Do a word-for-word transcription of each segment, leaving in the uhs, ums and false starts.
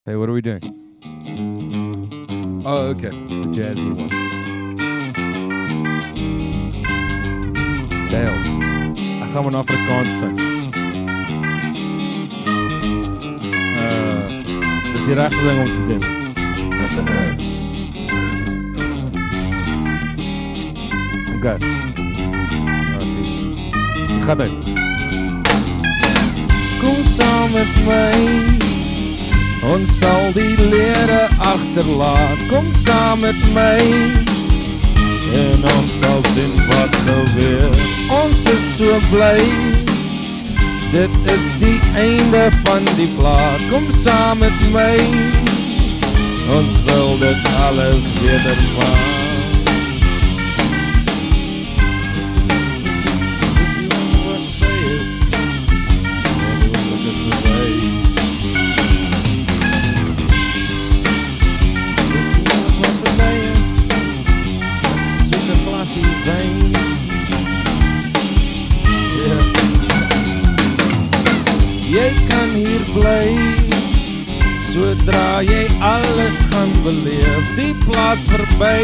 Hey, what are we doing? Oh, okay. The jazzy one. Dale, ek gaan maar in Afrikaans sing. Uh, dis die regte ding om te doen. Okay. Ah, sien. Ek gaan uit. Kom saam met my. Ons sal die lere agterlaat. Kom saam met my. En ons sal sien wat gebeur. Ons is so bly. Dit is die einde van die plaat. Kom saam met my. Ons wil dit alles wedervaan. Jy kan hier bly, sodra jy alles gaan beleef, die plaas verby,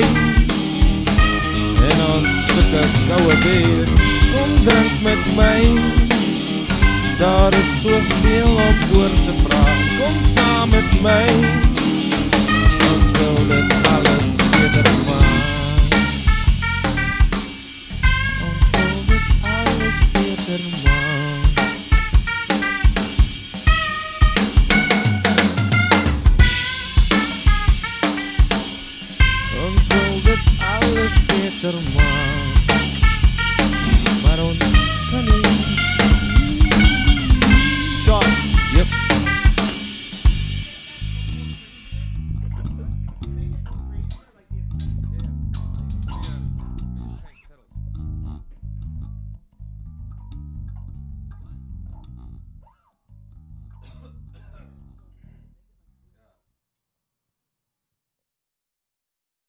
en ons soeke koue bier, kom drink met my, daar is soveel om oor te praat, kom saam met my, ons wil dit alles wedervaan. Ons wil dit alles wedervaan. Ons wil dit alles beter maak.